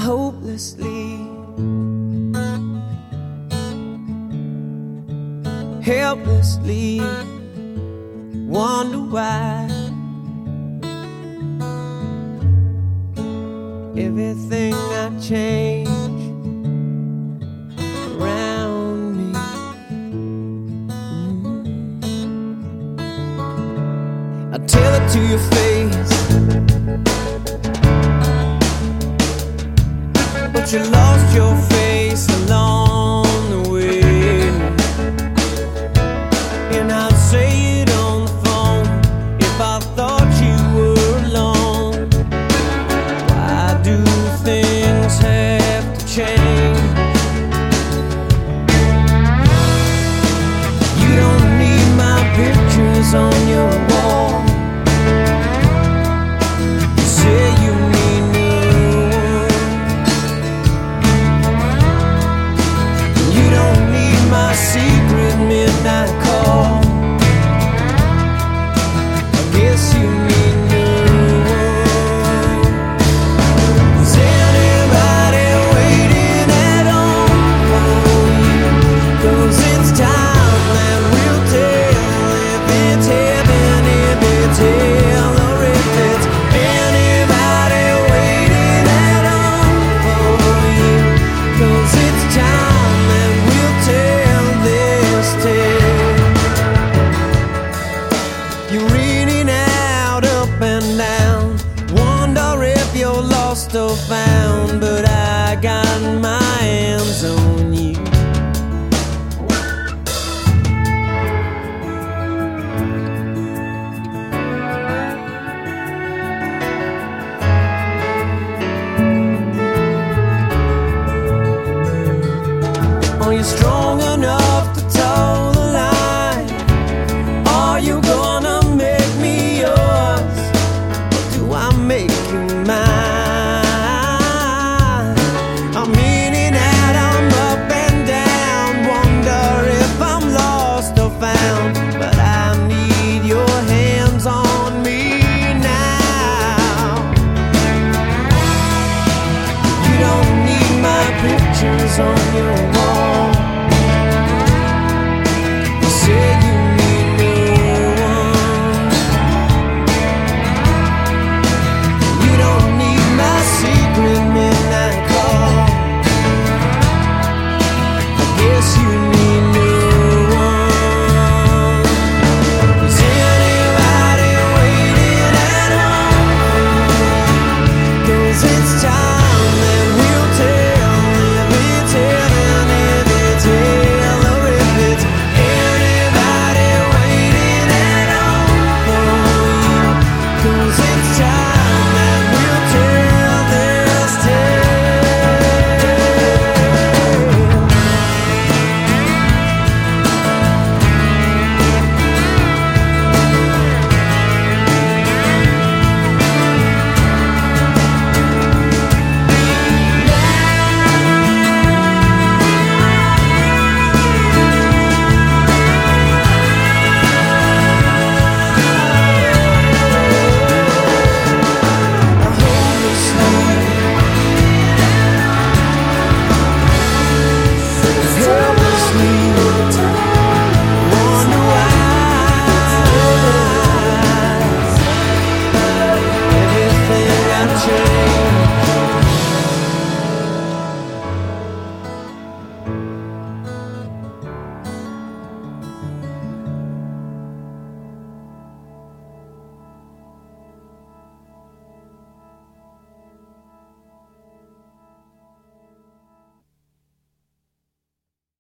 hopelessly, helplessly wonder why everything I change around me. I tell it to your face, but you lost your face along the way. And I'd say it on the phone if I thought you were alone. Why do things have to change? You don't need my pictures on your wall. You say you need new ones. You don't need my secret midnight call. I guess you need new ones. Is anybody waiting at home for you? 'Cause it's time that we'll tell if it's heaven, if it's hell, or if it's anybody waiting at home for you. 'Cause it's time that we'll tell this tale. You're reading out up and down, wonder if you're lost or found, but I got my hands on you. Are you strong enough to toe the line? Are you gonna make me yours, or do I make you mine? I'm in and out, I'm up and down, wonder if I'm lost or found, but I need your hands on me now. You don't need my pictures on your